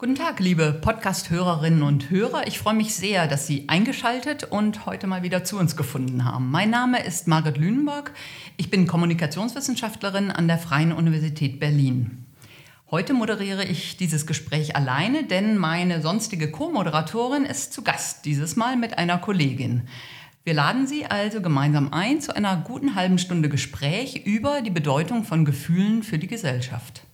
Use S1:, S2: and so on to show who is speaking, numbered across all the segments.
S1: Guten Tag, liebe Podcast-Hörerinnen und Hörer. Ich freue mich sehr, dass Sie eingeschaltet und heute mal wieder zu uns gefunden haben. Mein Name ist Margret Lünenborg. Ich bin Kommunikationswissenschaftlerin an der Freien Universität Berlin. Heute moderiere ich dieses Gespräch alleine, denn meine sonstige Co-Moderatorin ist zu Gast, dieses Mal mit einer Kollegin. Wir laden Sie also gemeinsam ein zu einer guten halben Stunde Gespräch über die Bedeutung von Gefühlen für die Gesellschaft.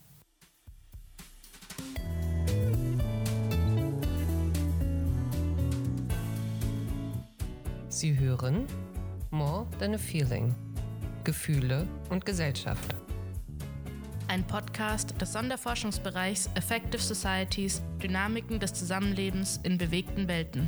S2: Sie hören More Than a Feeling – Gefühle und Gesellschaft.
S3: Ein Podcast des Sonderforschungsbereichs Affective Societies – Dynamiken des Zusammenlebens in bewegten Welten.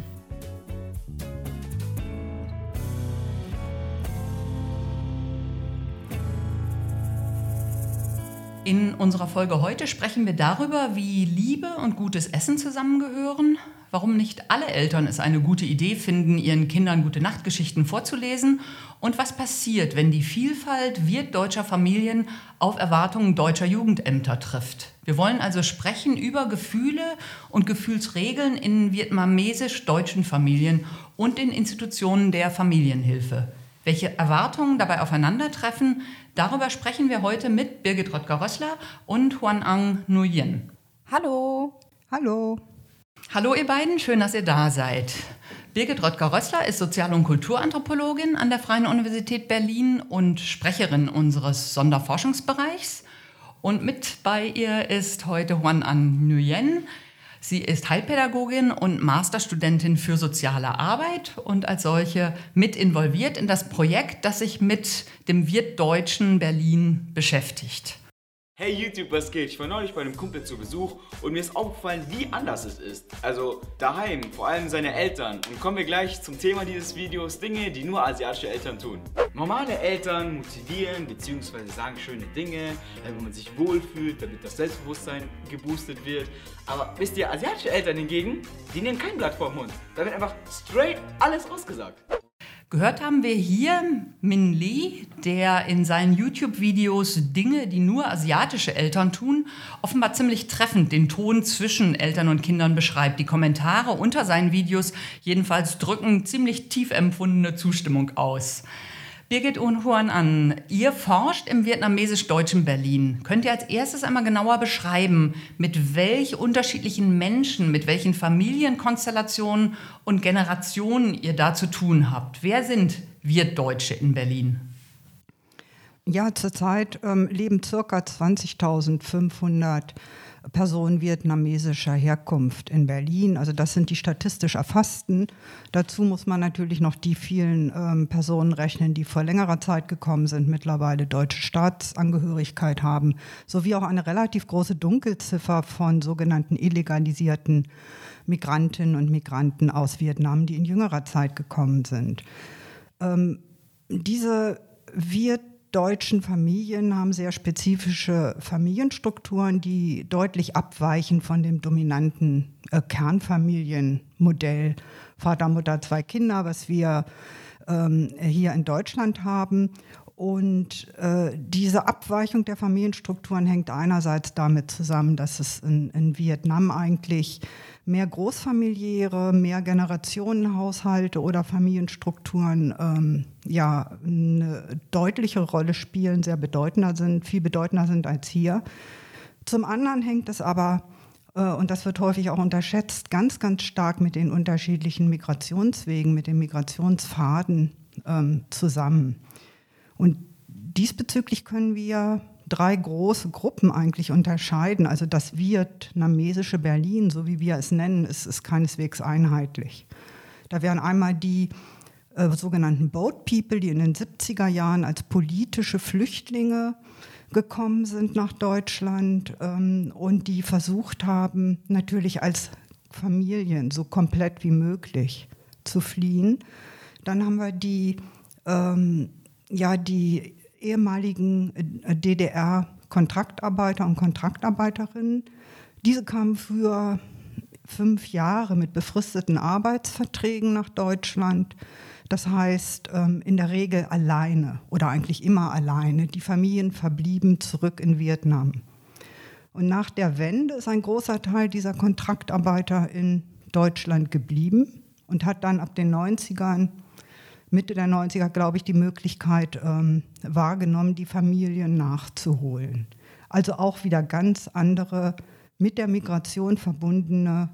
S1: In unserer Folge heute sprechen wir darüber, wie Liebe und gutes Essen zusammengehören, warum nicht alle Eltern es eine gute Idee finden, ihren Kindern Gute-Nacht-Geschichten vorzulesen und was passiert, wenn die Vielfalt wirtdeutscher Familien auf Erwartungen deutscher Jugendämter trifft. Wir wollen also sprechen über Gefühle und Gefühlsregeln in vietnamesisch-deutschen Familien und in Institutionen der Familienhilfe. Welche Erwartungen dabei aufeinandertreffen, darüber sprechen wir heute mit Birgit Röttger-Rössler und Hoan Anh Nguyen.
S4: Hallo. Hallo.
S1: Hallo ihr beiden, schön, dass ihr da seid. Birgit Röttger-Rössler ist Sozial- und Kulturanthropologin an der Freien Universität Berlin und Sprecherin unseres Sonderforschungsbereichs. Und mit bei ihr ist heute Hoan Anh Nguyen. Sie ist Heilpädagogin und Masterstudentin für soziale Arbeit und als solche mit involviert in das Projekt, das sich mit dem wirtdeutschen Berlin beschäftigt.
S5: Hey YouTube, was geht? Ich war neulich bei einem Kumpel zu Besuch und mir ist aufgefallen, wie anders es ist. Also daheim, vor allem seine Eltern. Und kommen wir gleich zum Thema dieses Videos, Dinge, die nur asiatische Eltern tun. Normale Eltern motivieren bzw. sagen schöne Dinge, damit man sich wohlfühlt, damit das Selbstbewusstsein geboostet wird. Aber wisst ihr, asiatische Eltern hingegen, die nehmen kein Blatt vom Mund. Da wird einfach straight alles rausgesagt.
S1: Gehört haben wir hier Min Lee, der in seinen YouTube-Videos Dinge, die nur asiatische Eltern tun, offenbar ziemlich treffend den Ton zwischen Eltern und Kindern beschreibt. Die Kommentare unter seinen Videos jedenfalls drücken ziemlich tief empfundene Zustimmung aus. Birgit und Hoan Anh, ihr forscht im vietnamesisch-deutschen Berlin. Könnt ihr als erstes einmal genauer beschreiben, mit welch unterschiedlichen Menschen, mit welchen Familienkonstellationen und Generationen ihr da zu tun habt? Wer sind Wirtdeutsche in Berlin?
S4: Ja, zurzeit leben ca. 20.500 Personen vietnamesischer Herkunft in Berlin. Also das sind die statistisch Erfassten. Dazu muss man natürlich noch die vielen Personen rechnen, die vor längerer Zeit gekommen sind, mittlerweile deutsche Staatsangehörigkeit haben, sowie auch eine relativ große Dunkelziffer von sogenannten illegalisierten Migrantinnen und Migranten aus Vietnam, die in jüngerer Zeit gekommen sind. Diese deutschen Familien haben sehr spezifische Familienstrukturen, die deutlich abweichen von dem dominanten Kernfamilienmodell Vater, Mutter, 2 Kinder, was wir hier in Deutschland haben. Und diese Abweichung der Familienstrukturen hängt einerseits damit zusammen, dass es in Vietnam eigentlich mehr großfamiliäre, mehr Generationenhaushalte oder Familienstrukturen eine deutliche Rolle spielen, sehr bedeutender sind, viel bedeutender sind als hier. Zum anderen hängt es aber, und das wird häufig auch unterschätzt, ganz, ganz stark mit den unterschiedlichen Migrationswegen, mit den Migrationspfaden zusammen. Und diesbezüglich können wir 3 große Gruppen eigentlich unterscheiden. Also das vietnamesische Berlin, so wie wir es nennen, ist keineswegs einheitlich. Da wären einmal die sogenannten Boat People, die in den 70er Jahren als politische Flüchtlinge gekommen sind nach Deutschland und die versucht haben, natürlich als Familien so komplett wie möglich zu fliehen. Dann haben wir die ehemaligen DDR-Kontraktarbeiter und Kontraktarbeiterinnen. Diese kamen für 5 Jahre mit befristeten Arbeitsverträgen nach Deutschland. Das heißt, in der Regel alleine oder eigentlich immer alleine. Die Familien verblieben zurück in Vietnam. Und nach der Wende ist ein großer Teil dieser Kontraktarbeiter in Deutschland geblieben und hat dann ab den 90ern, Mitte der 90er, glaube ich, die Möglichkeit wahrgenommen, die Familien nachzuholen. Also auch wieder ganz andere, mit der Migration verbundene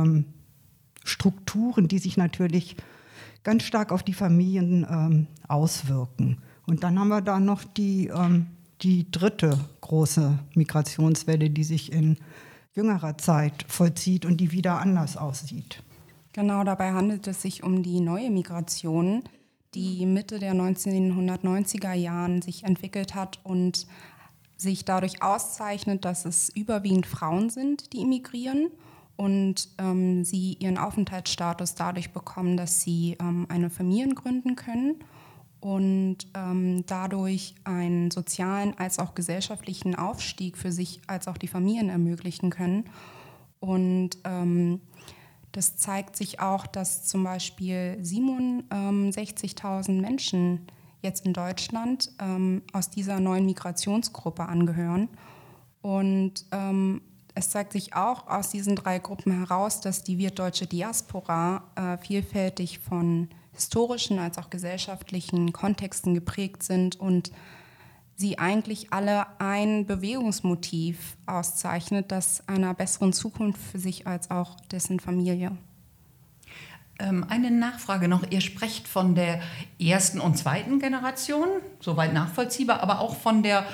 S4: Strukturen, die sich natürlich ganz stark auf die Familien auswirken. Und dann haben wir da noch die dritte große Migrationswelle, die sich in jüngerer Zeit vollzieht und die wieder anders aussieht.
S6: Genau, dabei handelt es sich um die neue Migration, die Mitte der 1990er Jahren sich entwickelt hat und sich dadurch auszeichnet, dass es überwiegend Frauen sind, die immigrieren und sie ihren Aufenthaltsstatus dadurch bekommen, dass sie eine Familie gründen können und dadurch einen sozialen als auch gesellschaftlichen Aufstieg für sich als auch die Familien ermöglichen können. Und das zeigt sich auch, dass zum Beispiel 67.000 Menschen jetzt in Deutschland aus dieser neuen Migrationsgruppe angehören. Und es zeigt sich auch aus diesen 3 Gruppen heraus, dass die wirtdeutsche Diaspora vielfältig von historischen als auch gesellschaftlichen Kontexten geprägt sind und sie eigentlich alle ein Bewegungsmotiv auszeichnet, das einer besseren Zukunft für sich als auch dessen Familie.
S1: Eine Nachfrage noch. Ihr sprecht von der ersten und zweiten Generation, soweit nachvollziehbar, aber auch von der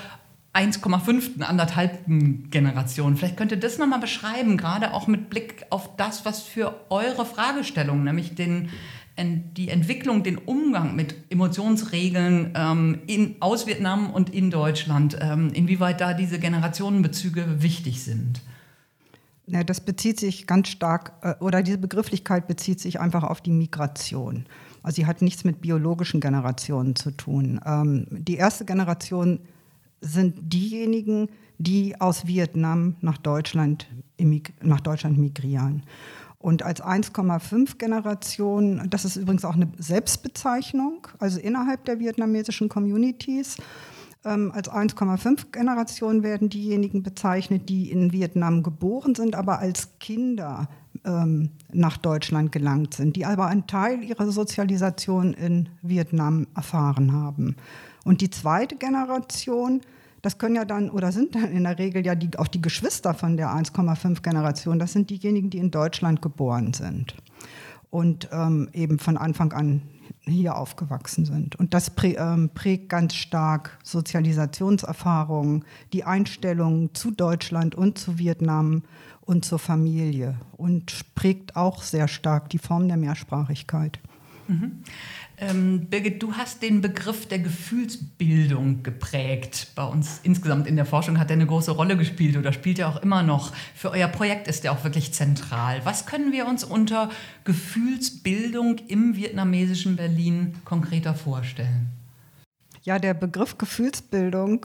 S1: 1,5., 1,5. Generation. Vielleicht könnt ihr das nochmal beschreiben, gerade auch mit Blick auf das, was für eure Fragestellung, nämlich die Entwicklung, den Umgang mit Emotionsregeln aus Vietnam und in Deutschland, inwieweit da diese Generationenbezüge wichtig sind.
S4: Ja, das bezieht sich ganz stark, oder diese Begrifflichkeit bezieht sich einfach auf die Migration. Also sie hat nichts mit biologischen Generationen zu tun. Die erste Generation sind diejenigen, die aus Vietnam nach Deutschland migrieren. Und als 1,5 Generation, das ist übrigens auch eine Selbstbezeichnung, also innerhalb der vietnamesischen Communities, als 1,5 Generation werden diejenigen bezeichnet, die in Vietnam geboren sind, aber als Kinder nach Deutschland gelangt sind, die aber einen Teil ihrer Sozialisation in Vietnam erfahren haben. Und die zweite Generation, das können ja dann oder sind dann in der Regel ja auch die Geschwister von der 1,5 Generation, das sind diejenigen, die in Deutschland geboren sind und eben von Anfang an hier aufgewachsen sind. Und das prägt ganz stark Sozialisationserfahrungen, die Einstellung zu Deutschland und zu Vietnam und zur Familie und prägt auch sehr stark die Form der Mehrsprachigkeit.
S1: Mhm. Birgit, du hast den Begriff der Gefühlsbildung geprägt. Bei uns insgesamt in der Forschung hat er eine große Rolle gespielt oder spielt er auch immer noch. Für euer Projekt ist er auch wirklich zentral. Was können wir uns unter Gefühlsbildung im vietnamesischen Berlin konkreter vorstellen?
S4: Ja, der Begriff Gefühlsbildung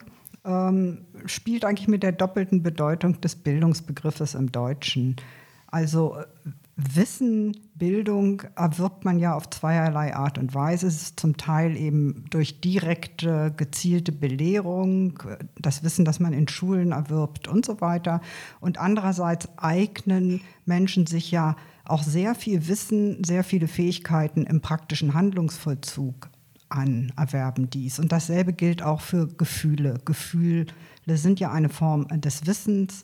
S4: spielt eigentlich mit der doppelten Bedeutung des Bildungsbegriffes im Deutschen. Also Wissen, Bildung erwirbt man ja auf zweierlei Art und Weise. Es ist zum Teil eben durch direkte, gezielte Belehrung, das Wissen, das man in Schulen erwirbt und so weiter. Und andererseits eignen Menschen sich ja auch sehr viel Wissen, sehr viele Fähigkeiten im praktischen Handlungsvollzug an, erwerben dies. Und dasselbe gilt auch für Gefühle. Gefühle sind ja eine Form des Wissens.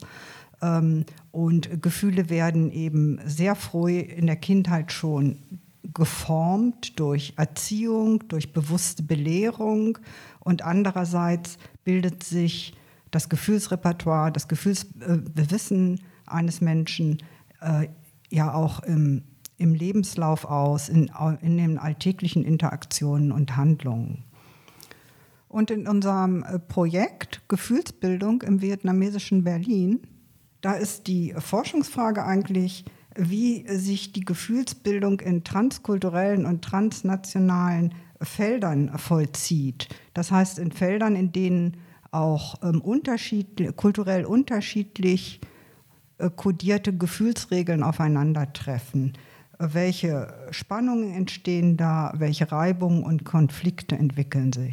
S4: Und Gefühle werden eben sehr früh in der Kindheit schon geformt durch Erziehung, durch bewusste Belehrung. Und andererseits bildet sich das Gefühlsrepertoire, das Gefühlswissen eines Menschen ja auch im Lebenslauf aus, in den alltäglichen Interaktionen und Handlungen. Und in unserem Projekt Gefühlsbildung im vietnamesischen Berlin, da ist die Forschungsfrage eigentlich, wie sich die Gefühlsbildung in transkulturellen und transnationalen Feldern vollzieht. Das heißt, in Feldern, in denen auch kulturell unterschiedlich kodierte Gefühlsregeln aufeinandertreffen. Welche Spannungen entstehen da, welche Reibungen und Konflikte entwickeln sich?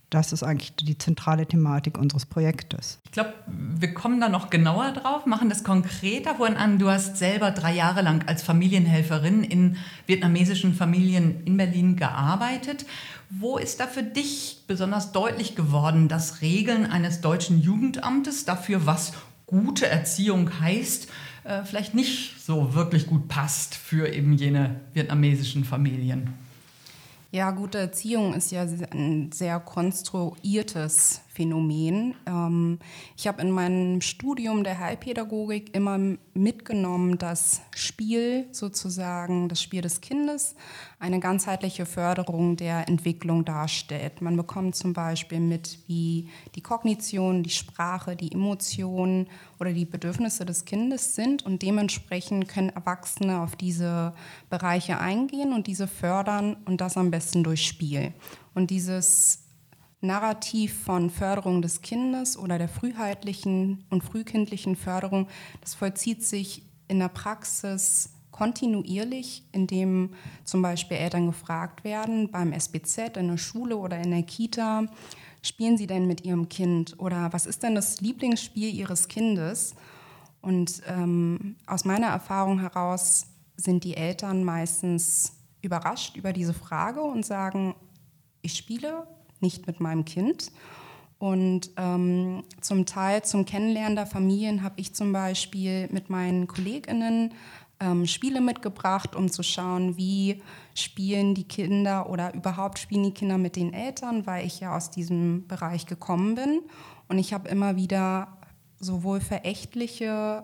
S4: das ist eigentlich die zentrale Thematik unseres Projektes.
S1: Ich glaube, wir kommen da noch genauer drauf, machen das konkreter. Vorhin an, du hast selber 3 Jahre lang als Familienhelferin in vietnamesischen Familien in Berlin gearbeitet. Wo ist da für dich besonders deutlich geworden, dass Regeln eines deutschen Jugendamtes dafür, was gute Erziehung heißt, vielleicht nicht so wirklich gut passt für eben jene vietnamesischen Familien?
S6: Ja, gute Erziehung ist ja ein sehr konstruiertes Phänomen. Ich habe in meinem Studium der Heilpädagogik immer mitgenommen, dass Spiel sozusagen, das Spiel des Kindes, eine ganzheitliche Förderung der Entwicklung darstellt. Man bekommt zum Beispiel mit, wie die Kognition, die Sprache, die Emotionen oder die Bedürfnisse des Kindes sind, und dementsprechend können Erwachsene auf diese Bereiche eingehen und diese fördern, und das am besten durch Spiel. Und dieses Narrativ von Förderung des Kindes oder der früheitlichen und frühkindlichen Förderung, das vollzieht sich in der Praxis kontinuierlich, indem zum Beispiel Eltern gefragt werden, beim SBZ, in der Schule oder in der Kita, spielen sie denn mit ihrem Kind oder was ist denn das Lieblingsspiel ihres Kindes? Und aus meiner Erfahrung heraus sind die Eltern meistens überrascht über diese Frage und sagen, ich spiele nicht mit meinem Kind. Und zum Teil zum Kennenlernen der Familien habe ich zum Beispiel mit meinen KollegInnen Spiele mitgebracht, um zu schauen, wie spielen die Kinder oder überhaupt spielen die Kinder mit den Eltern, weil ich ja aus diesem Bereich gekommen bin. Und ich habe immer wieder sowohl verächtliche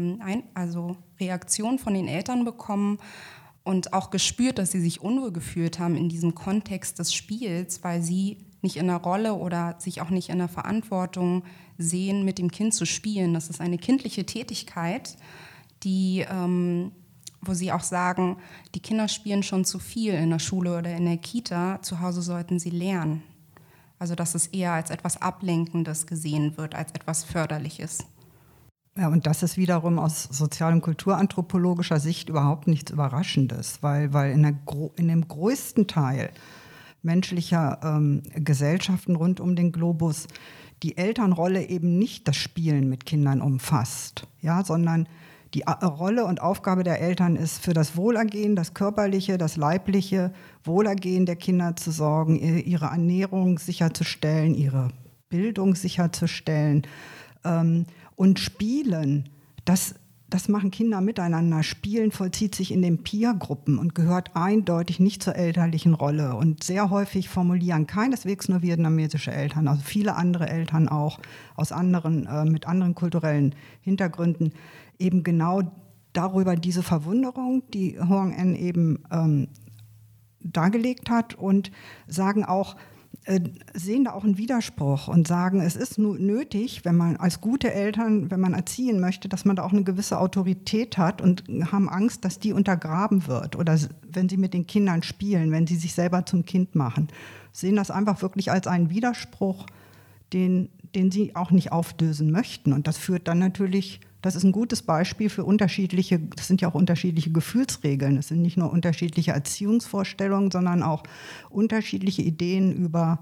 S6: Reaktionen von den Eltern bekommen, und auch gespürt, dass sie sich unwohl gefühlt haben in diesem Kontext des Spiels, weil sie nicht in der Rolle oder sich auch nicht in der Verantwortung sehen, mit dem Kind zu spielen. Das ist eine kindliche Tätigkeit, wo sie auch sagen, die Kinder spielen schon zu viel in der Schule oder in der Kita, zu Hause sollten sie lernen. Also dass es eher als etwas Ablenkendes gesehen wird, als etwas Förderliches.
S4: Ja, und das ist wiederum aus sozial- und kulturanthropologischer Sicht überhaupt nichts Überraschendes, weil in dem größten Teil menschlicher Gesellschaften rund um den Globus die Elternrolle eben nicht das Spielen mit Kindern umfasst, ja, sondern die Rolle und Aufgabe der Eltern ist, für das Wohlergehen, das körperliche, das leibliche Wohlergehen der Kinder zu sorgen, ihre Ernährung sicherzustellen, ihre Bildung sicherzustellen. Und Spielen, das machen Kinder miteinander. Spielen vollzieht sich in den Peer-Gruppen und gehört eindeutig nicht zur elterlichen Rolle. Und sehr häufig formulieren keineswegs nur vietnamesische Eltern, also viele andere Eltern auch aus mit anderen kulturellen Hintergründen, eben genau darüber diese Verwunderung, die Hoang Anh eben dargelegt hat, und sagen auch, sehen da auch einen Widerspruch und sagen, es ist nur nötig, wenn man als gute Eltern, wenn man erziehen möchte, dass man da auch eine gewisse Autorität hat, und haben Angst, dass die untergraben wird, oder wenn sie mit den Kindern spielen, wenn sie sich selber zum Kind machen. Sehen das einfach wirklich als einen Widerspruch, den sie auch nicht auflösen möchten. Und das führt dann natürlich, das ist ein gutes Beispiel für das sind ja auch unterschiedliche Gefühlsregeln. Es sind nicht nur unterschiedliche Erziehungsvorstellungen, sondern auch unterschiedliche Ideen über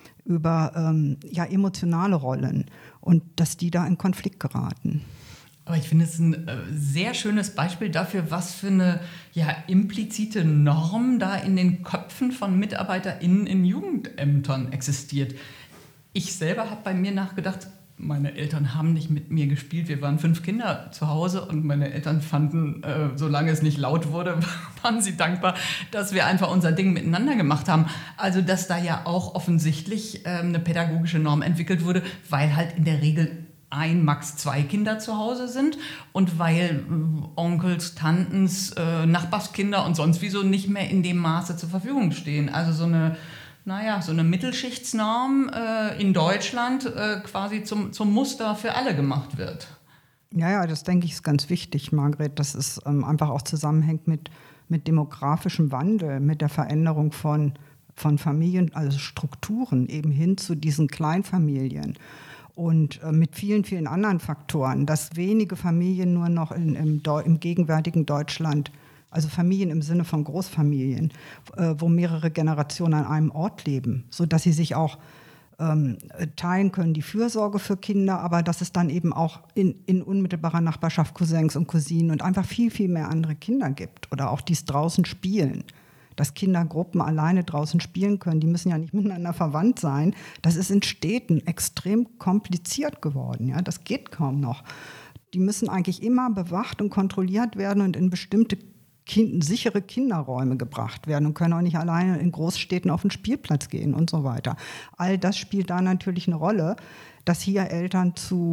S4: emotionale Rollen, und dass die da in Konflikt geraten.
S1: Aber ich finde es ein sehr schönes Beispiel dafür, was für eine implizite Norm da in den Köpfen von MitarbeiterInnen in Jugendämtern existiert. Ich selber habe bei mir nachgedacht, meine Eltern haben nicht mit mir gespielt. Wir waren 5 Kinder zu Hause und meine Eltern fanden, solange es nicht laut wurde, waren sie dankbar, dass wir einfach unser Ding miteinander gemacht haben. Also dass da ja auch offensichtlich eine pädagogische Norm entwickelt wurde, weil halt in der Regel max 2 Kinder zu Hause sind und weil Onkels, Tantens, Nachbarskinder und sonst wieso nicht mehr in dem Maße zur Verfügung stehen. Also so eine Mittelschichtsnorm in Deutschland quasi zum Muster für alle gemacht wird.
S4: Ja, das denke ich ist ganz wichtig, Margret, dass es einfach auch zusammenhängt mit demografischem Wandel, mit der Veränderung von Familien, also Strukturen eben hin zu diesen Kleinfamilien. Und mit vielen, vielen anderen Faktoren, dass wenige Familien nur noch im gegenwärtigen Deutschland, also Familien im Sinne von Großfamilien, wo mehrere Generationen an einem Ort leben, sodass sie sich auch teilen können, die Fürsorge für Kinder, aber dass es dann eben auch in unmittelbarer Nachbarschaft Cousins und Cousinen und einfach viel, viel mehr andere Kinder gibt oder auch die es draußen spielen. Dass Kindergruppen alleine draußen spielen können, die müssen ja nicht miteinander verwandt sein. Das ist in Städten extrem kompliziert geworden. Ja? Das geht kaum noch. Die müssen eigentlich immer bewacht und kontrolliert werden und in bestimmte sichere Kinderräume gebracht werden und können auch nicht alleine in Großstädten auf den Spielplatz gehen und so weiter. All das spielt da natürlich eine Rolle, dass hier Eltern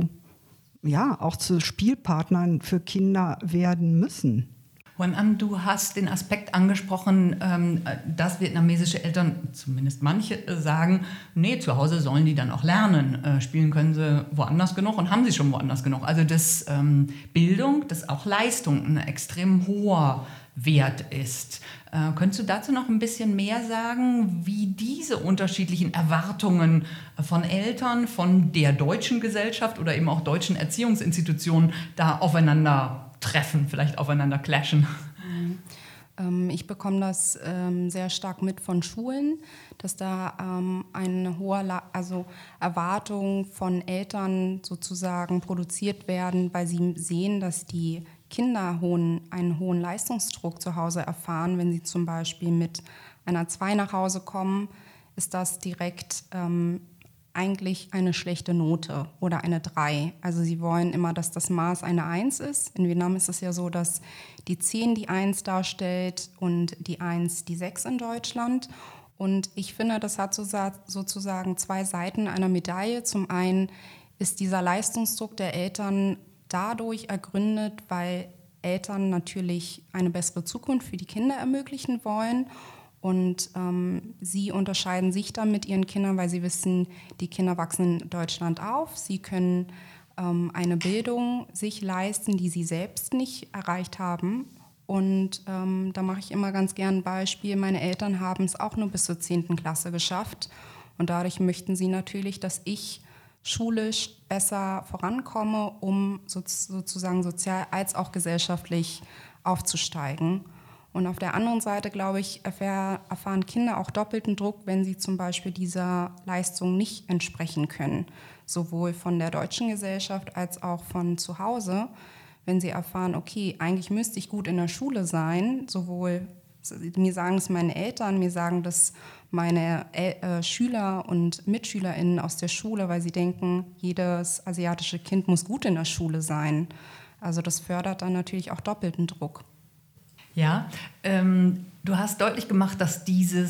S4: auch zu Spielpartnern für Kinder werden müssen.
S1: Huan-Am, du hast den Aspekt angesprochen, dass vietnamesische Eltern, zumindest manche, sagen, nee, zu Hause sollen die dann auch lernen. Spielen können sie woanders genug und haben sie schon woanders genug. Also dass Bildung, dass auch Leistung ein extrem hoher Wert ist. Könntest du dazu noch ein bisschen mehr sagen, wie diese unterschiedlichen Erwartungen von Eltern, von der deutschen Gesellschaft oder eben auch deutschen Erziehungsinstitutionen da aufeinander treffen, vielleicht aufeinander clashen?
S6: Ich bekomme das sehr stark mit von Schulen, dass da eine hohe Erwartung von Eltern sozusagen produziert werden, weil sie sehen, dass die Kinder einen hohen Leistungsdruck zu Hause erfahren. Wenn sie zum Beispiel mit einer 2 nach Hause kommen, ist das direkt eigentlich eine schlechte Note oder eine 3. Also sie wollen immer, dass das Maß eine 1 ist. In Vietnam ist es ja so, dass die 10 die 1 darstellt und die 1 die 6 in Deutschland. Und ich finde, das hat sozusagen 2 Seiten einer Medaille. Zum einen ist dieser Leistungsdruck der Eltern dadurch ergründet, weil Eltern natürlich eine bessere Zukunft für die Kinder ermöglichen wollen. Und sie unterscheiden sich dann mit ihren Kindern, weil sie wissen, die Kinder wachsen in Deutschland auf. Sie können eine Bildung sich leisten, die sie selbst nicht erreicht haben. Und da mache ich immer ganz gern ein Beispiel. Meine Eltern haben es auch nur bis zur 10. Klasse geschafft. Und dadurch möchten sie natürlich, dass ich schulisch besser vorankomme, um sozusagen sozial als auch gesellschaftlich aufzusteigen. Und auf der anderen Seite, glaube ich, erfahren Kinder auch doppelten Druck, wenn sie zum Beispiel dieser Leistung nicht entsprechen können. Sowohl von der deutschen Gesellschaft als auch von zu Hause. Wenn sie erfahren, okay, eigentlich müsste ich gut in der Schule sein, mir sagen es meine Eltern, mir sagen das meine Schüler und MitschülerInnen aus der Schule, weil sie denken, jedes asiatische Kind muss gut in der Schule sein. Also das fördert dann natürlich auch doppelten Druck.
S1: Ja, du hast deutlich gemacht, dass dieser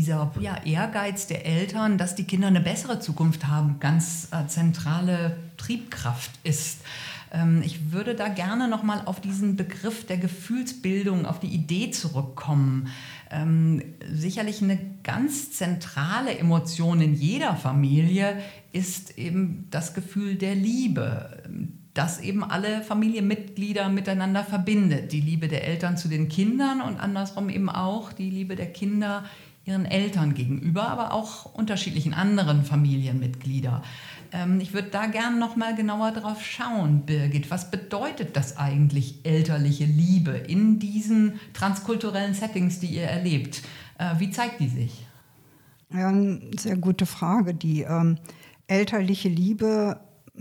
S1: Ehrgeiz der Eltern, dass die Kinder eine bessere Zukunft haben, ganz zentrale Triebkraft ist. Ich würde da gerne nochmal auf diesen Begriff der Gefühlsbildung, auf die Idee zurückkommen. Sicherlich eine ganz zentrale Emotion in jeder Familie ist eben das Gefühl der Liebe, das eben alle Familienmitglieder miteinander verbindet. Die Liebe der Eltern zu den Kindern und andersrum eben auch die Liebe der Kinder ihren Eltern gegenüber, aber auch unterschiedlichen anderen Familienmitgliedern. Ich würde da gerne noch mal genauer drauf schauen, Birgit. Was bedeutet das eigentlich, elterliche Liebe in diesen transkulturellen Settings, die ihr erlebt? Wie zeigt die sich?
S4: Ja, eine sehr gute Frage. Die elterliche Liebe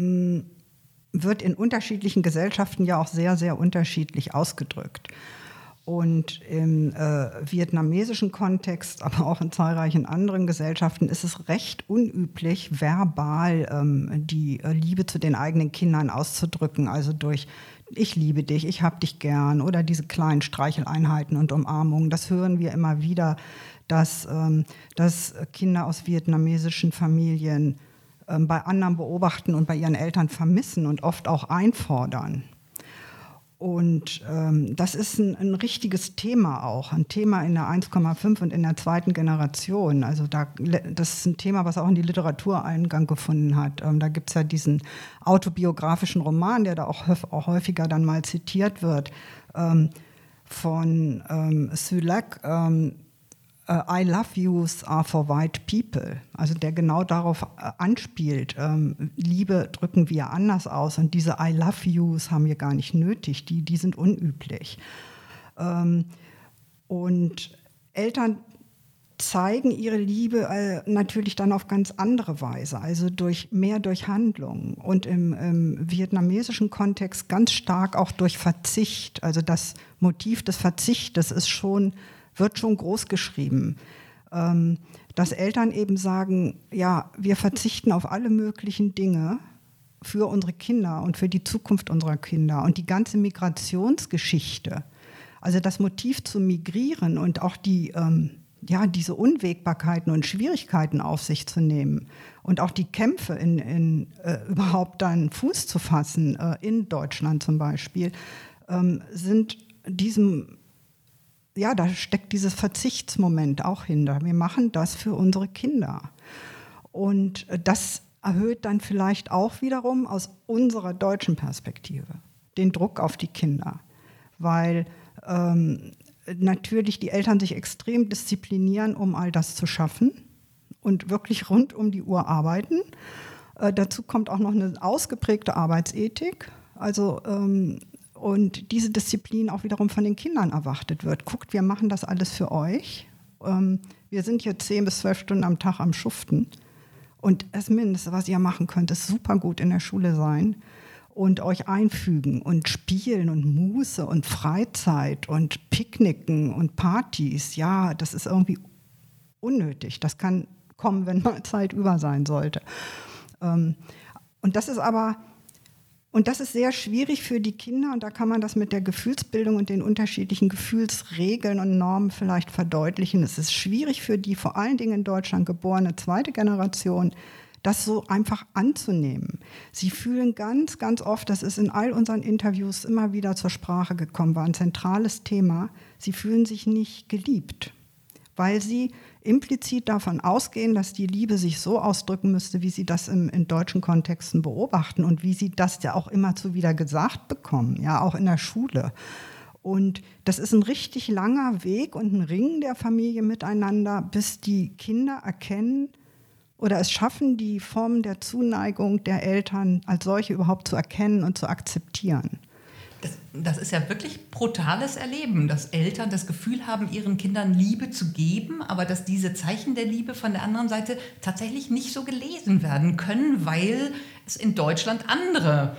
S4: wird in unterschiedlichen Gesellschaften ja auch sehr, sehr unterschiedlich ausgedrückt. Und im vietnamesischen Kontext, aber auch in zahlreichen anderen Gesellschaften ist es recht unüblich, verbal die Liebe zu den eigenen Kindern auszudrücken. Also durch ich liebe dich, ich hab dich gern oder diese kleinen Streicheleinheiten und Umarmungen. Das hören wir immer wieder, dass Kinder aus vietnamesischen Familien bei anderen beobachten und bei ihren Eltern vermissen und oft auch einfordern. Und das ist ein richtiges Thema auch, ein Thema in der 1,5 und in der 2. Generation. Also das ist ein Thema, was auch in die Literatur Eingang gefunden hat. Da gibt es ja diesen autobiografischen Roman, der da auch häufiger dann mal zitiert wird, von Sulak, I love yous are for white people, also der genau darauf anspielt, Liebe drücken wir anders aus und diese I love yous haben wir gar nicht nötig, die sind unüblich. Und Eltern zeigen ihre Liebe natürlich dann auf ganz andere Weise, also mehr durch Handlungen und im vietnamesischen Kontext ganz stark auch durch Verzicht. Also das Motiv des Verzichtes wird schon groß geschrieben. Dass Eltern eben sagen, ja, wir verzichten auf alle möglichen Dinge für unsere Kinder und für die Zukunft unserer Kinder. Und die ganze Migrationsgeschichte, also das Motiv zu migrieren und auch diese Unwägbarkeiten und Schwierigkeiten auf sich zu nehmen und auch die Kämpfe überhaupt dann Fuß zu fassen, in Deutschland zum Beispiel, da steckt dieses Verzichtsmoment auch hinter. Wir machen das für unsere Kinder. Und das erhöht dann vielleicht auch wiederum aus unserer deutschen Perspektive den Druck auf die Kinder, weil natürlich die Eltern sich extrem disziplinieren, um all das zu schaffen und wirklich rund um die Uhr arbeiten. Dazu kommt auch noch eine ausgeprägte Arbeitsethik, und diese Disziplin auch wiederum von den Kindern erwartet wird. Guckt, wir machen das alles für euch. Wir sind hier 10 bis 12 Stunden am Tag am Schuften. Und das Mindeste, was ihr machen könnt, ist super gut in der Schule sein und euch einfügen und spielen und Muße und Freizeit und Picknicken und Partys. Ja, das ist irgendwie unnötig. Das kann kommen, wenn mal Zeit über sein sollte. Und das ist sehr schwierig für die Kinder, und da kann man das mit der Gefühlsbildung und den unterschiedlichen Gefühlsregeln und Normen vielleicht verdeutlichen. Es ist schwierig für die vor allen Dingen in Deutschland geborene zweite Generation, das so einfach anzunehmen. Sie fühlen ganz, ganz oft, das ist in all unseren Interviews immer wieder zur Sprache gekommen, war ein zentrales Thema, sie fühlen sich nicht geliebt, weil sie implizit davon ausgehen, dass die Liebe sich so ausdrücken müsste, wie sie das in deutschen Kontexten beobachten und wie sie das ja auch immerzu wieder gesagt bekommen, ja, auch in der Schule. Und das ist ein richtig langer Weg und ein Ringen der Familie miteinander, bis die Kinder erkennen oder es schaffen, die Formen der Zuneigung der Eltern als solche überhaupt zu erkennen und zu akzeptieren.
S1: Das ist ja wirklich brutales Erleben, dass Eltern das Gefühl haben, ihren Kindern Liebe zu geben, aber dass diese Zeichen der Liebe von der anderen Seite tatsächlich nicht so gelesen werden können, weil es in Deutschland andere,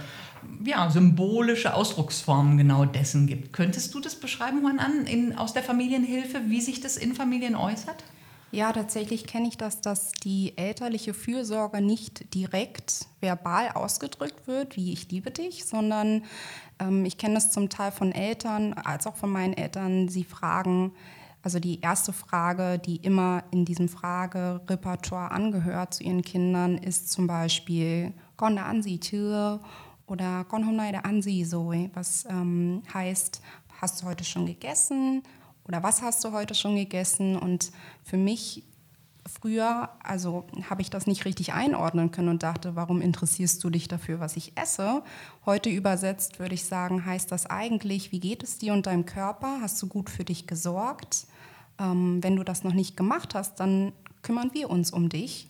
S1: symbolische Ausdrucksformen genau dessen gibt. Könntest du das beschreiben, Juan An, aus der Familienhilfe, wie sich das in Familien äußert?
S6: Ja, tatsächlich kenne ich das, dass die elterliche Fürsorge nicht direkt verbal ausgedrückt wird, wie ich liebe dich, sondern ich kenne das zum Teil von Eltern, als auch von meinen Eltern. Sie fragen, also die erste Frage, die immer in diesem Fragerepertoire angehört zu ihren Kindern, ist zum Beispiel Con đã ăn gì chưa? Oder Con hôm nay đã ăn gì rồi? Was heißt, hast du heute schon gegessen? Oder was hast du heute schon gegessen? Und für mich früher, habe ich das nicht richtig einordnen können und dachte, warum interessierst du dich dafür, was ich esse? Heute übersetzt würde ich sagen, heißt das eigentlich, wie geht es dir und deinem Körper? Hast du gut für dich gesorgt? Wenn du das noch nicht gemacht hast, dann kümmern wir uns um dich.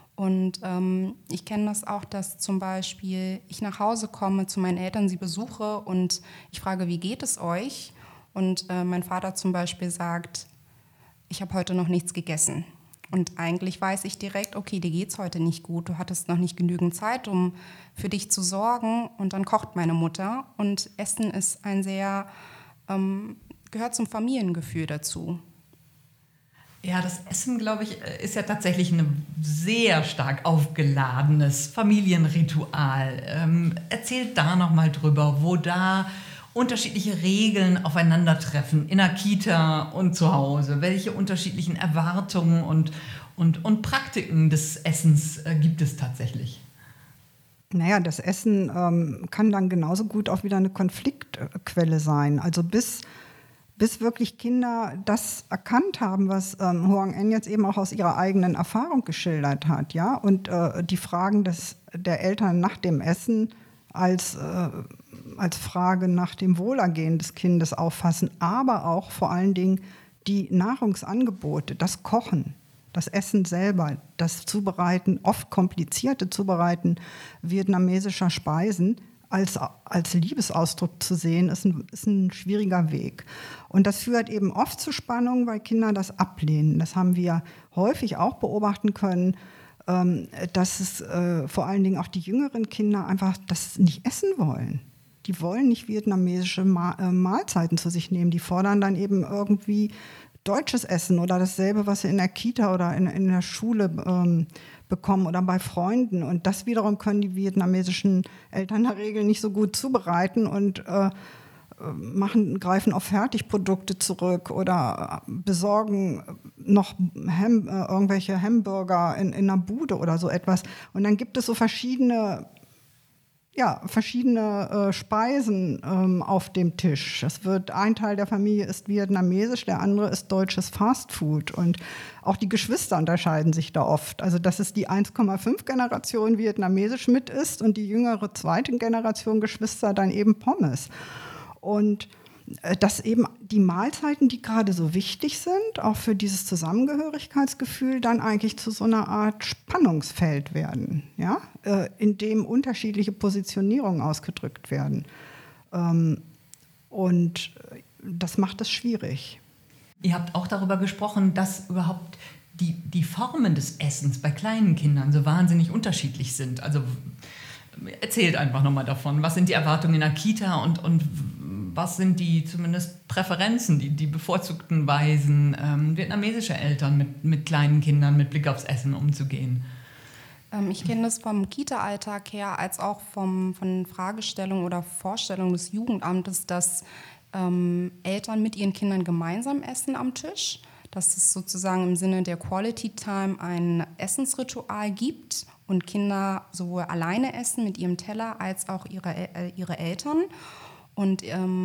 S6: Und ich kenne das auch, dass zum Beispiel ich nach Hause komme, zu meinen Eltern sie besuche und ich frage, wie geht es euch? Und mein Vater zum Beispiel sagt, ich habe heute noch nichts gegessen. Und eigentlich weiß ich direkt, okay, dir geht's heute nicht gut, du hattest noch nicht genügend Zeit, um für dich zu sorgen. Und dann kocht meine Mutter. Und Essen ist gehört zum Familiengefühl dazu.
S1: Ja, das Essen, glaube ich, ist ja tatsächlich ein sehr stark aufgeladenes Familienritual. Erzählt da noch mal drüber, wo da unterschiedliche Regeln aufeinandertreffen, in der Kita und zu Hause. Welche unterschiedlichen Erwartungen und Praktiken des Essens gibt es tatsächlich?
S4: Naja, das Essen kann dann genauso gut auch wieder eine Konfliktquelle sein. Also bis wirklich Kinder das erkannt haben, was Hoang Anh jetzt eben auch aus ihrer eigenen Erfahrung geschildert hat, ja, und die Fragen der Eltern nach dem Essen als Frage nach dem Wohlergehen des Kindes auffassen, aber auch vor allen Dingen die Nahrungsangebote, das Kochen, das Essen selber, das Zubereiten, oft komplizierte Zubereiten vietnamesischer Speisen als Liebesausdruck zu sehen, ist ein schwieriger Weg. Und das führt eben oft zu Spannungen, weil Kinder das ablehnen. Das haben wir häufig auch beobachten können, dass es vor allen Dingen auch die jüngeren Kinder einfach das nicht essen wollen. Die wollen nicht vietnamesische Mahlzeiten zu sich nehmen. Die fordern dann eben irgendwie deutsches Essen oder dasselbe, was sie in der Kita oder in der Schule bekommen oder bei Freunden. Und das wiederum können die vietnamesischen Eltern in der Regel nicht so gut zubereiten und greifen auf Fertigprodukte zurück oder besorgen noch irgendwelche Hamburger in einer Bude oder so etwas. Und dann gibt es so verschiedene Speisen auf dem Tisch. Ein Teil der Familie ist vietnamesisch, der andere ist deutsches Fastfood. Und auch die Geschwister unterscheiden sich da oft. Also dass es die 1,5 Generation vietnamesisch mit ist und die jüngere zweite Generation Geschwister dann eben Pommes. Und dass eben die Mahlzeiten, die gerade so wichtig sind, auch für dieses Zusammengehörigkeitsgefühl, dann eigentlich zu so einer Art Spannungsfeld werden, ja? In dem unterschiedliche Positionierungen ausgedrückt werden. Und das macht es schwierig.
S1: Ihr habt auch darüber gesprochen, dass überhaupt die Formen des Essens bei kleinen Kindern so wahnsinnig unterschiedlich sind. Also erzählt einfach nochmal davon. Was sind die Erwartungen in der Kita und was sind die zumindest Präferenzen, die bevorzugten Weisen vietnamesischer Eltern mit kleinen Kindern mit Blick aufs Essen umzugehen?
S6: Ich kenne das vom Kita-Alltag her als auch von Fragestellungen oder Vorstellungen des Jugendamtes, dass Eltern mit ihren Kindern gemeinsam essen am Tisch, dass es sozusagen im Sinne der Quality Time ein Essensritual gibt und Kinder sowohl alleine essen mit ihrem Teller als auch ihre Eltern. Und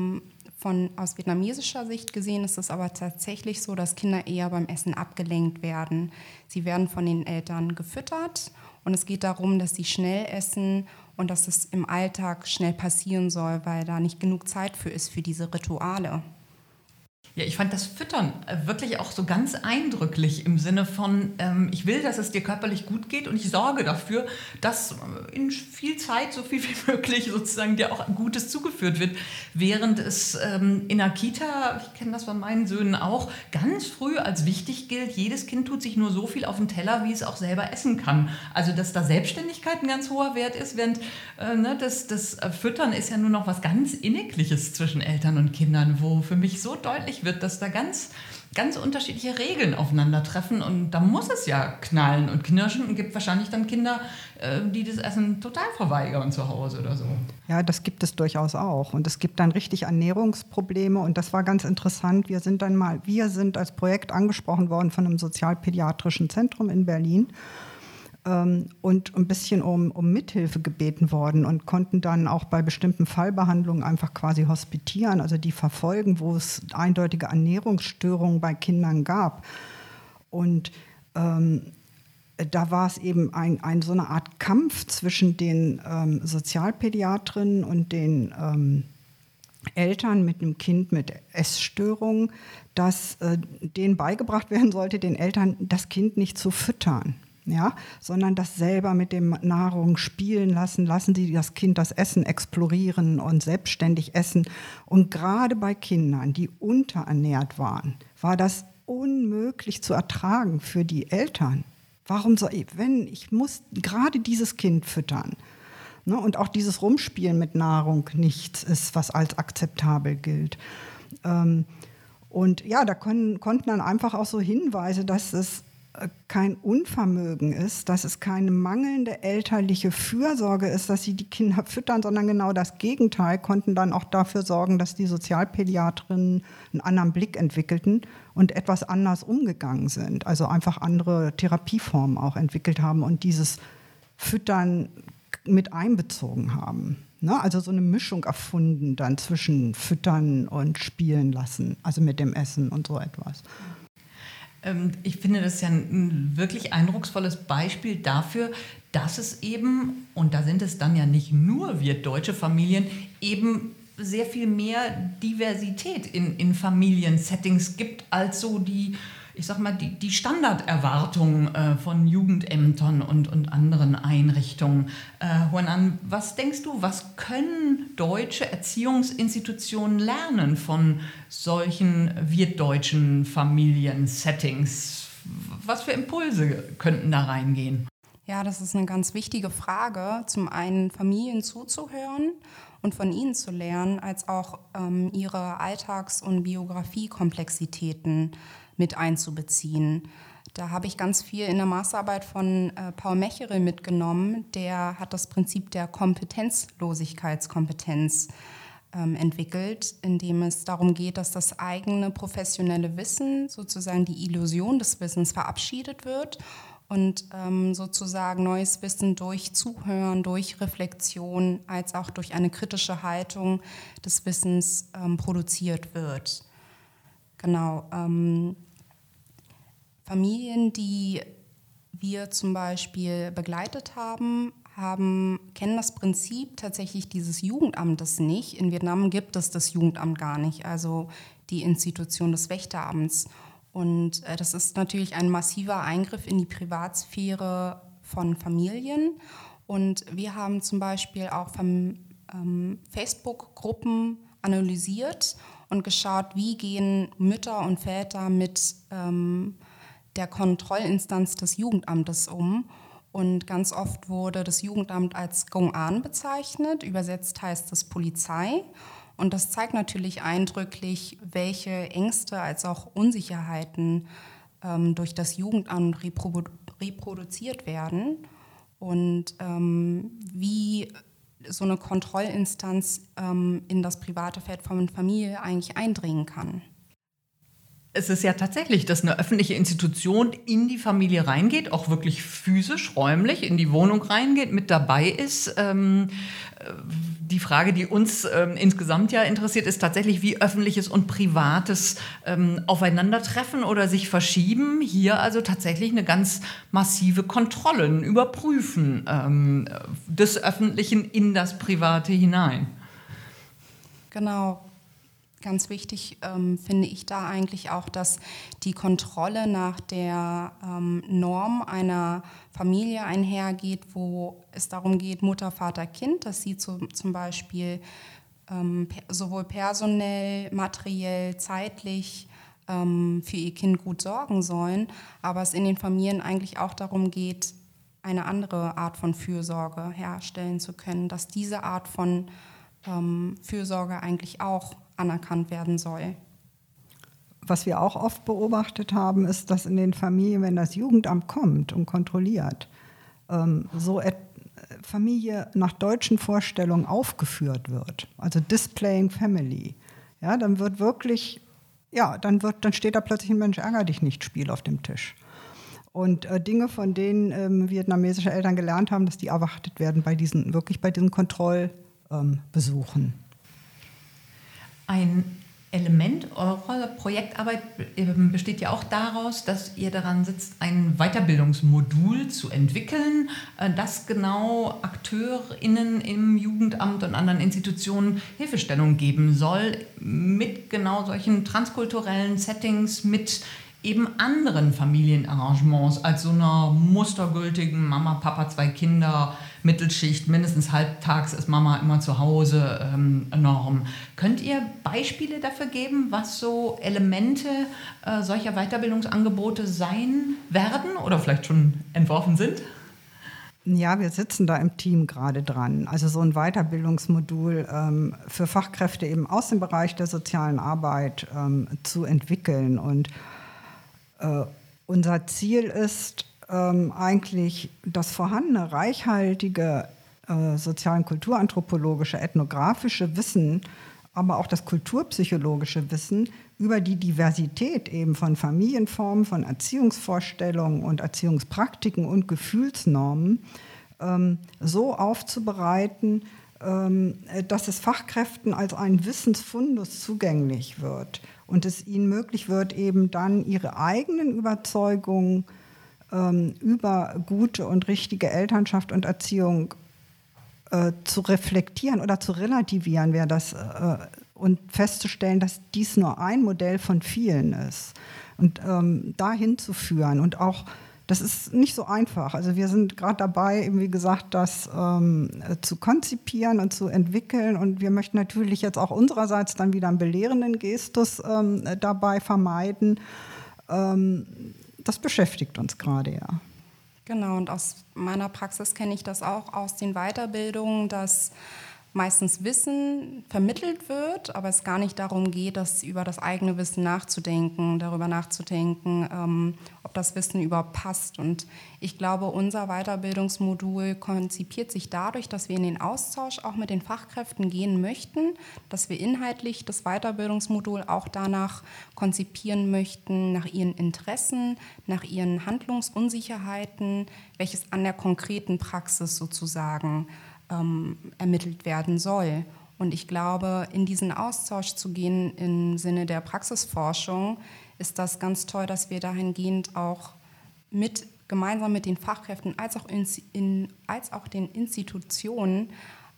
S6: aus vietnamesischer Sicht gesehen ist es aber tatsächlich so, dass Kinder eher beim Essen abgelenkt werden. Sie werden von den Eltern gefüttert und es geht darum, dass sie schnell essen und dass es im Alltag schnell passieren soll, weil da nicht genug Zeit für ist, für diese Rituale.
S1: Ja, ich fand das Füttern wirklich auch so ganz eindrücklich im Sinne von, ich will, dass es dir körperlich gut geht und ich sorge dafür, dass in viel Zeit so viel wie möglich sozusagen dir auch Gutes zugeführt wird. Während es in der Kita, ich kenne das von meinen Söhnen auch, ganz früh als wichtig gilt, jedes Kind tut sich nur so viel auf den Teller, wie es auch selber essen kann. Also dass da Selbstständigkeit ein ganz hoher Wert ist, während das Füttern ist ja nur noch was ganz Innigliches zwischen Eltern und Kindern, wo für mich so deutlich wird, dass da ganz, ganz unterschiedliche Regeln aufeinandertreffen und da muss es ja knallen und knirschen und gibt wahrscheinlich dann Kinder, die das Essen total verweigern zu Hause oder so.
S4: Ja, das gibt es durchaus auch und es gibt dann richtig Ernährungsprobleme und das war ganz interessant. Wir sind als Projekt angesprochen worden von einem sozialpädiatrischen Zentrum in Berlin und ein bisschen um Mithilfe gebeten worden und konnten dann auch bei bestimmten Fallbehandlungen einfach quasi hospitieren, also die verfolgen, wo es eindeutige Ernährungsstörungen bei Kindern gab. Und da war es eben so eine Art Kampf zwischen den Sozialpädiatrinnen und den Eltern mit einem Kind mit Essstörungen, dass denen beigebracht werden sollte, den Eltern das Kind nicht zu füttern. Ja, sondern das selber mit dem Nahrung spielen lassen sie das Kind das Essen explorieren und selbstständig essen. Und gerade bei Kindern, die unterernährt waren, war das unmöglich zu ertragen für die Eltern. Ich muss gerade dieses Kind füttern. Ne, und auch dieses Rumspielen mit Nahrung nichts ist, was als akzeptabel gilt. Und ja, da konnten dann einfach auch so Hinweise, dass es kein Unvermögen ist, dass es keine mangelnde elterliche Fürsorge ist, dass sie die Kinder füttern, sondern genau das Gegenteil, konnten dann auch dafür sorgen, dass die Sozialpädiatrinnen einen anderen Blick entwickelten und etwas anders umgegangen sind. Also einfach andere Therapieformen auch entwickelt haben und dieses Füttern mit einbezogen haben. Ne? Also so eine Mischung erfunden dann zwischen Füttern und Spielen lassen, also mit dem Essen und so etwas.
S1: Ich finde das ja ein wirklich eindrucksvolles Beispiel dafür, dass es eben, und da sind es dann ja nicht nur wir deutsche Familien, eben sehr viel mehr Diversität in Familiensettings gibt, als so die ich sag mal, die Standarderwartung von Jugendämtern und anderen Einrichtungen. Huanan, was denkst du, was können deutsche Erziehungsinstitutionen lernen von solchen wirtdeutschen Familiensettings? Was für Impulse könnten da reingehen?
S6: Ja, das ist eine ganz wichtige Frage. Zum einen Familien zuzuhören und von ihnen zu lernen, als auch ihre Alltags- und Biografiekomplexitäten mit einzubeziehen. Da habe ich ganz viel in der Masterarbeit von Paul Mecherel mitgenommen. Der hat das Prinzip der Kompetenzlosigkeitskompetenz entwickelt, indem es darum geht, dass das eigene professionelle Wissen, sozusagen die Illusion des Wissens, verabschiedet wird und sozusagen neues Wissen durch Zuhören, durch Reflexion, als auch durch eine kritische Haltung des Wissens produziert wird. Genau. Familien, die wir zum Beispiel begleitet haben, kennen das Prinzip tatsächlich dieses Jugendamtes nicht. In Vietnam gibt es das Jugendamt gar nicht, also die Institution des Wächteramts. Und das ist natürlich ein massiver Eingriff in die Privatsphäre von Familien. Und wir haben zum Beispiel auch von Facebook-Gruppen analysiert und geschaut, wie gehen Mütter und Väter mit der Kontrollinstanz des Jugendamtes um. Und ganz oft wurde das Jugendamt als Công an bezeichnet, übersetzt heißt es Polizei. Und das zeigt natürlich eindrücklich, welche Ängste als auch Unsicherheiten durch das Jugendamt reproduziert werden und wie so eine Kontrollinstanz in das private Feld von Familie eigentlich eindringen kann.
S1: Es ist ja tatsächlich, dass eine öffentliche Institution in die Familie reingeht, auch wirklich physisch, räumlich in die Wohnung reingeht, mit dabei ist. Die Frage, die uns insgesamt ja interessiert, ist tatsächlich, wie Öffentliches und Privates aufeinandertreffen oder sich verschieben. Hier also tatsächlich eine ganz massive Kontrolle, ein Überprüfen des Öffentlichen in das Private hinein.
S6: Genau. Ganz wichtig finde ich da eigentlich auch, dass die Kontrolle nach der Norm einer Familie einhergeht, wo es darum geht, Mutter, Vater, Kind, dass sie zum Beispiel sowohl personell, materiell, zeitlich für ihr Kind gut sorgen sollen, aber es in den Familien eigentlich auch darum geht, eine andere Art von Fürsorge herstellen zu können, dass diese Art von Fürsorge eigentlich auch anerkannt werden soll.
S4: Was wir auch oft beobachtet haben, ist, dass in den Familien, wenn das Jugendamt kommt und kontrolliert, Familie nach deutschen Vorstellungen aufgeführt wird, also Displaying Family. Ja, dann wird wirklich, dann steht da plötzlich ein Mensch, ärger dich nicht Spiel auf dem Tisch. Und Dinge, von denen vietnamesische Eltern gelernt haben, dass die erwartet werden bei diesen Kontrollbesuchen.
S1: Ein Element eurer Projektarbeit besteht ja auch daraus, dass ihr daran sitzt, ein Weiterbildungsmodul zu entwickeln, das genau AkteurInnen im Jugendamt und anderen Institutionen Hilfestellung geben soll, mit genau solchen transkulturellen Settings, mit eben anderen Familienarrangements als so einer mustergültigen Mama, Papa, 2 Kinder, Mittelschicht, mindestens halbtags ist Mama immer zu Hause Norm. Könnt ihr Beispiele dafür geben, was so Elemente solcher Weiterbildungsangebote sein werden oder vielleicht schon entworfen sind?
S4: Ja, wir sitzen da im Team gerade dran. Also so ein Weiterbildungsmodul für Fachkräfte eben aus dem Bereich der sozialen Arbeit zu entwickeln. Und unser Ziel ist eigentlich das vorhandene, reichhaltige sozial- und kulturanthropologische, ethnografische Wissen, aber auch das kulturpsychologische Wissen über die Diversität eben von Familienformen, von Erziehungsvorstellungen und Erziehungspraktiken und Gefühlsnormen so aufzubereiten, dass es Fachkräften als ein Wissensfundus zugänglich wird und es ihnen möglich wird, eben dann ihre eigenen Überzeugungen über gute und richtige Elternschaft und Erziehung zu reflektieren oder zu relativieren, und festzustellen, dass dies nur ein Modell von vielen ist. Und dahin zu führen und auch, das ist nicht so einfach. Also wir sind gerade dabei, wie gesagt, das zu konzipieren und zu entwickeln. Und wir möchten natürlich jetzt auch unsererseits dann wieder einen belehrenden Gestus dabei vermeiden. Das beschäftigt uns gerade, ja.
S6: Genau, und aus meiner Praxis kenne ich das auch aus den Weiterbildungen, dass meistens Wissen vermittelt wird, aber es gar nicht darum geht, über das eigene Wissen darüber nachzudenken, ob das Wissen überhaupt passt. Und ich glaube, unser Weiterbildungsmodul konzipiert sich dadurch, dass wir in den Austausch auch mit den Fachkräften gehen möchten, dass wir inhaltlich das Weiterbildungsmodul auch danach konzipieren möchten, nach ihren Interessen, nach ihren Handlungsunsicherheiten, welches an der konkreten Praxis sozusagen ermittelt werden soll. Und ich glaube, in diesen Austausch zu gehen im Sinne der Praxisforschung, ist das ganz toll, dass wir dahingehend auch gemeinsam mit den Fachkräften als auch den Institutionen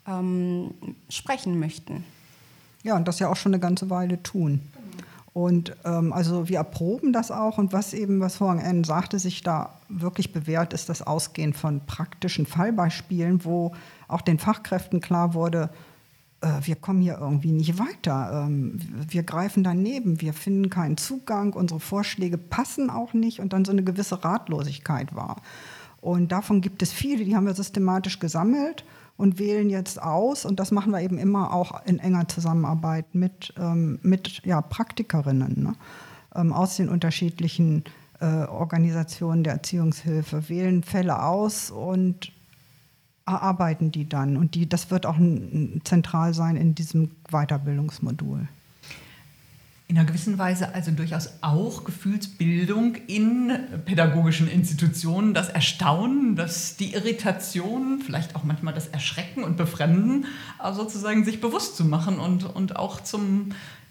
S6: sprechen möchten.
S4: Ja, und das ja auch schon eine ganze Weile tun. Und also wir erproben das auch. Und was Huang En sagte, sich da wirklich bewährt, ist das Ausgehen von praktischen Fallbeispielen, wo auch den Fachkräften klar wurde, wir kommen hier irgendwie nicht weiter. Wir greifen daneben, wir finden keinen Zugang, unsere Vorschläge passen auch nicht und dann so eine gewisse Ratlosigkeit war. Und davon gibt es viele, die haben wir systematisch gesammelt und wählen jetzt aus. Und das machen wir eben immer auch in enger Zusammenarbeit mit Praktikerinnen, ne? Aus den unterschiedlichen Organisationen der Erziehungshilfe, wählen Fälle aus und erarbeiten die dann. Und das wird auch zentral sein in diesem Weiterbildungsmodul.
S1: In einer gewissen Weise also durchaus auch Gefühlsbildung in pädagogischen Institutionen, das Erstaunen, die Irritation, vielleicht auch manchmal das Erschrecken und Befremden, also sozusagen sich bewusst zu machen und auch zum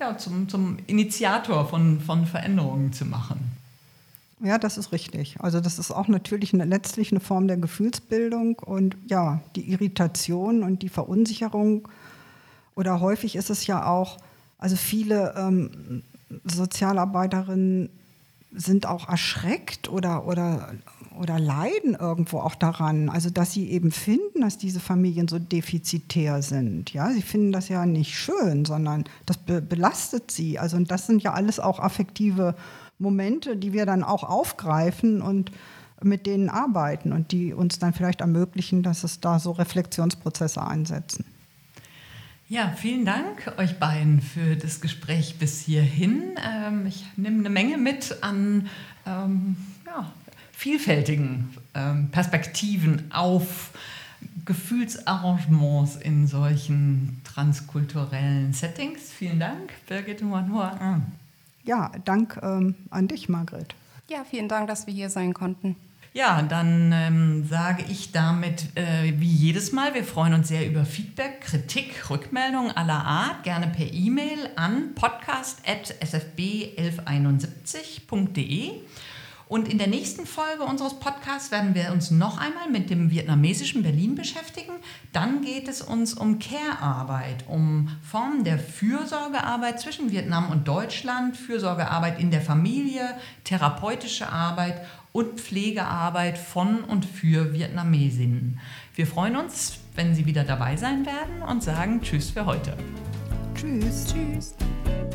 S1: Initiator von Veränderungen zu machen.
S4: Ja, das ist richtig. Also das ist auch natürlich letztlich eine Form der Gefühlsbildung und ja, die Irritation und die Verunsicherung. Oder häufig ist es ja auch, also viele Sozialarbeiterinnen sind auch erschreckt oder leiden irgendwo auch daran, also dass sie eben finden, dass diese Familien so defizitär sind. Ja, sie finden das ja nicht schön, sondern das belastet sie. Also und das sind ja alles auch affektive Momente, die wir dann auch aufgreifen und mit denen arbeiten und die uns dann vielleicht ermöglichen, dass es da so Reflexionsprozesse einsetzen.
S1: Ja, vielen Dank euch beiden für das Gespräch bis hierhin. Ich nehme eine Menge mit an vielfältigen Perspektiven auf Gefühlsarrangements in solchen transkulturellen Settings. Vielen Dank, Birgit Huan.
S4: Ja, Dank an dich, Margret.
S6: Ja, vielen Dank, dass wir hier sein konnten.
S1: Ja, dann sage ich damit wie jedes Mal, wir freuen uns sehr über Feedback, Kritik, Rückmeldungen aller Art, gerne per E-Mail an podcast@sfb1171.de. Und in der nächsten Folge unseres Podcasts werden wir uns noch einmal mit dem vietnamesischen Berlin beschäftigen. Dann geht es uns um Care-Arbeit, um Formen der Fürsorgearbeit zwischen Vietnam und Deutschland, Fürsorgearbeit in der Familie, therapeutische Arbeit und Pflegearbeit von und für Vietnamesinnen. Wir freuen uns, wenn Sie wieder dabei sein werden und sagen Tschüss für heute.
S4: Tschüss.
S6: Tschüss.